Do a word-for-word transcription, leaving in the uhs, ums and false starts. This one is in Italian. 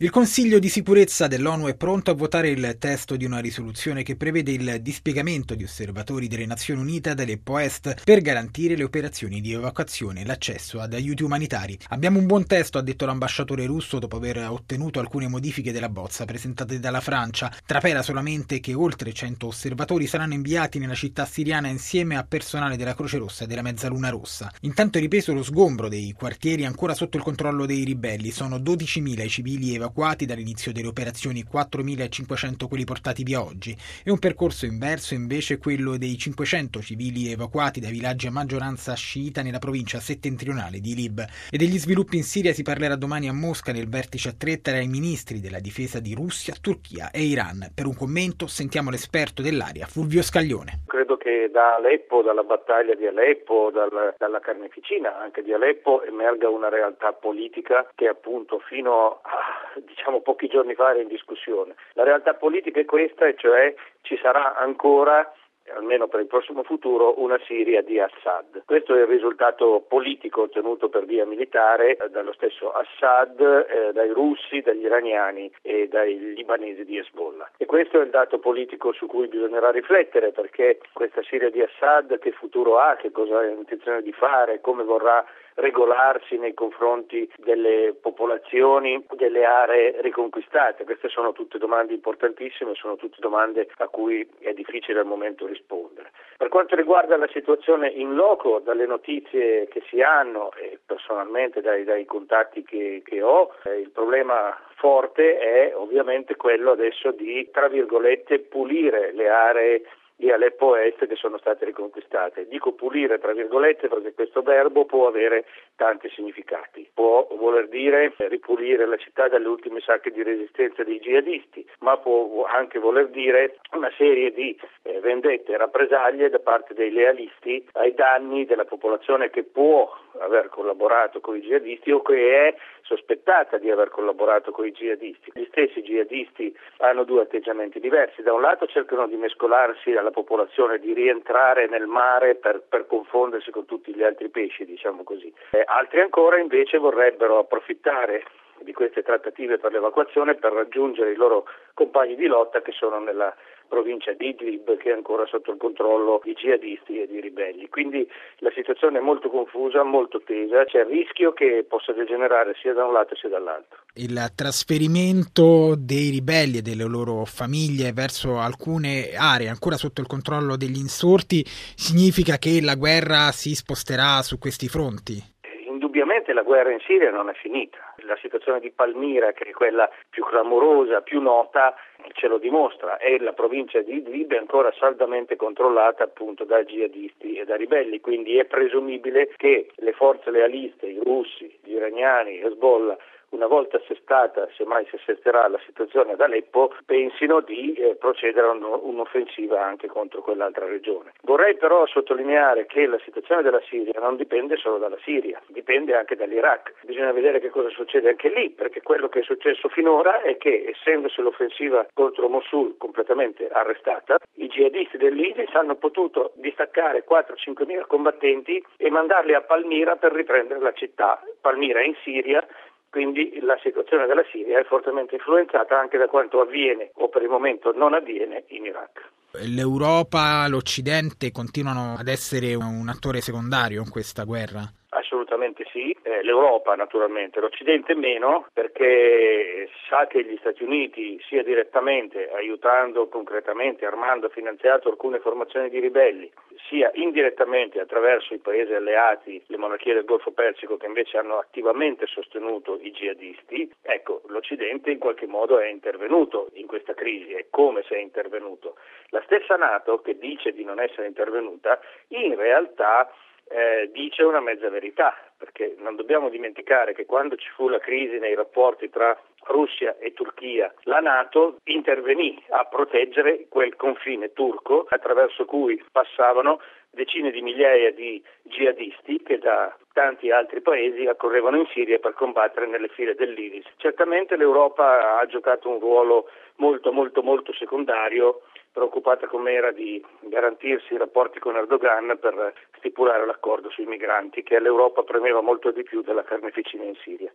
Il Consiglio di sicurezza dell'ONU è pronto a votare il testo di una risoluzione che prevede il dispiegamento di osservatori delle Nazioni Unite ad Aleppo Est per garantire le operazioni di evacuazione e l'accesso ad aiuti umanitari. Abbiamo un buon testo, ha detto l'ambasciatore russo dopo aver ottenuto alcune modifiche della bozza presentate dalla Francia. Trapela solamente che oltre cento osservatori saranno inviati nella città siriana insieme a personale della Croce Rossa e della Mezzaluna Rossa. Intanto è ripreso lo sgombro dei quartieri ancora sotto il controllo dei ribelli. Sono dodicimila i civili evacuati dall'inizio delle operazioni, quattromilacinquecento quelli portati via oggi, e un percorso inverso invece quello dei cinquecento civili evacuati dai villaggi a maggioranza sciita nella provincia settentrionale di Idlib. E degli sviluppi in Siria si parlerà domani a Mosca nel vertice a tre tra i ministri della difesa di Russia, Turchia e Iran. Per un commento sentiamo l'esperto dell'area Fulvio Scaglione. Credo che da Aleppo, dalla battaglia di Aleppo, dal, dalla carneficina anche di Aleppo, emerga una realtà politica che appunto fino a diciamo pochi giorni fa era in discussione. La realtà politica è questa, e cioè ci sarà ancora, almeno per il prossimo futuro, una Siria di Assad. Questo è il risultato politico ottenuto per via militare dallo stesso Assad, eh, dai russi, dagli iraniani e dai libanesi di Hezbollah. E questo è il dato politico su cui bisognerà riflettere, perché questa Siria di Assad che futuro ha, che cosa ha intenzione di fare, come vorrà regolarsi nei confronti delle popolazioni delle aree riconquistate. Queste sono tutte domande importantissime, sono tutte domande a cui è difficile al momento rispondere. Per quanto riguarda la situazione in loco, dalle notizie che si hanno e personalmente dai, dai contatti che, che ho, eh, il problema forte è ovviamente quello adesso di, tra virgolette, pulire le aree di Aleppo Est che sono state riconquistate. Dico pulire tra virgolette perché questo verbo può avere tanti significati. Può voler dire ripulire la città dalle ultime sacche di resistenza dei jihadisti, ma può anche voler dire una serie di eh, vendette e rappresaglie da parte dei lealisti ai danni della popolazione che può aver collaborato con i jihadisti o che è sospettata di aver collaborato con i jihadisti. Gli stessi jihadisti hanno due atteggiamenti diversi. Da un lato cercano di mescolarsi alla popolazione, di rientrare nel mare per, per confondersi con tutti gli altri pesci, diciamo così. Eh, altri ancora invece vorrebbero approfittare di queste trattative per l'evacuazione per raggiungere i loro compagni di lotta che sono nella provincia di Idlib, che è ancora sotto il controllo di jihadisti e di ribelli. Quindi la situazione è molto confusa, molto tesa, c'è il rischio che possa degenerare sia da un lato sia dall'altro. Il trasferimento dei ribelli e delle loro famiglie verso alcune aree ancora sotto il controllo degli insorti significa che la guerra si sposterà su questi fronti? Indubbiamente la guerra in Siria non è finita. La situazione di Palmira, che è quella più clamorosa, più nota, ce lo dimostra, e la provincia di Idlib è ancora saldamente controllata appunto da jihadisti e da ribelli, quindi è presumibile che le forze lealiste, i russi, gli iraniani, Hezbollah, una volta assestata, semmai si assesterà la situazione ad Aleppo, pensino di eh, procedere a un, un'offensiva anche contro quell'altra regione. Vorrei però sottolineare che la situazione della Siria non dipende solo dalla Siria, dipende anche dall'Iraq. Bisogna vedere che cosa succede anche lì, perché quello che è successo finora è che, essendosi l'offensiva contro Mosul completamente arrestata, i jihadisti dell'ISIS hanno potuto distaccare quattro cinque mila combattenti e mandarli a Palmira per riprendere la città. Palmira è in Siria. Quindi la situazione della Siria è fortemente influenzata anche da quanto avviene o per il momento non avviene in Iraq. L'Europa, l'Occidente continuano ad essere un attore secondario in questa guerra? Assolutamente sì, eh, l'Europa naturalmente, l'Occidente meno, perché sa che gli Stati Uniti, sia direttamente aiutando concretamente, armando, finanziato alcune formazioni di ribelli, sia indirettamente attraverso i paesi alleati, le monarchie del Golfo Persico che invece hanno attivamente sostenuto i jihadisti, ecco, l'Occidente in qualche modo è intervenuto in questa crisi, e come se è intervenuto. La stessa NATO, che dice di non essere intervenuta, in realtà Eh, dice una mezza verità, perché non dobbiamo dimenticare che quando ci fu la crisi nei rapporti tra Russia e Turchia, la NATO intervenì a proteggere quel confine turco attraverso cui passavano decine di migliaia di jihadisti che da tanti altri paesi accorrevano in Siria per combattere nelle file dell'ISIS. Certamente l'Europa ha giocato un ruolo molto molto molto secondario, preoccupata come era di garantirsi i rapporti con Erdogan per stipulare l'accordo sui migranti, che all'Europa premeva molto di più della carneficina in Siria.